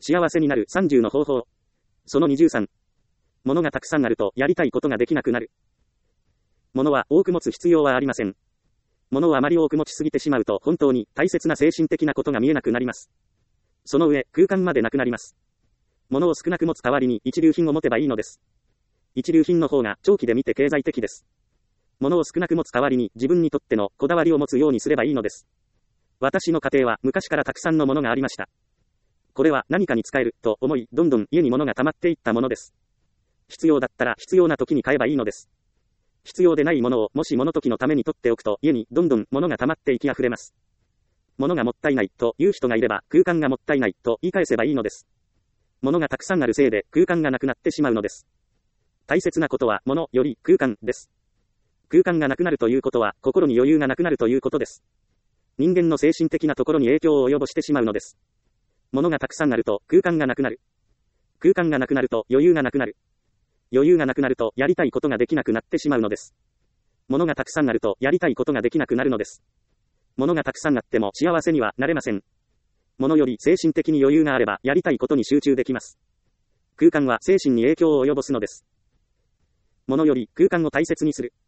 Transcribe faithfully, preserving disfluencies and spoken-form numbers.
幸せになるさんじゅうの方法。そのにじゅうさん。物がたくさんあるとやりたいことができなくなる。物は多く持つ必要はありません。物をあまり多く持ちすぎてしまうと本当に大切な精神的なことが見えなくなります。その上、空間までなくなります。物を少なく持つ代わりに一流品を持てばいいのです。一流品の方が長期で見て経済的です。物を少なく持つ代わりに自分にとってのこだわりを持つようにすればいいのです。私の家庭は昔からたくさんのものがありました。これは何かに使えると思い、どんどん家に物が溜まっていったものです。必要だったら必要な時に買えばいいのです。必要でないものをもし物時のために取っておくと家にどんどん物が溜まっていき溢れます。物がもったいないという人がいれば空間がもったいないと言い返せばいいのです。物がたくさんあるせいで空間がなくなってしまうのです。大切なことは物より空間です。空間がなくなるということは心に余裕がなくなるということです。人間の精神的なところに影響を及ぼしてしまうのです。物がたくさんあると空間がなくなる。空間がなくなると余裕がなくなる。余裕がなくなるとやりたいことができなくなってしまうのです。物がたくさんあるとやりたいことができなくなるのです。物がたくさんあっても幸せにはなれません。物より精神的に余裕があればやりたいことに集中できます。空間は精神に影響を及ぼすのです。物より空間を大切にする。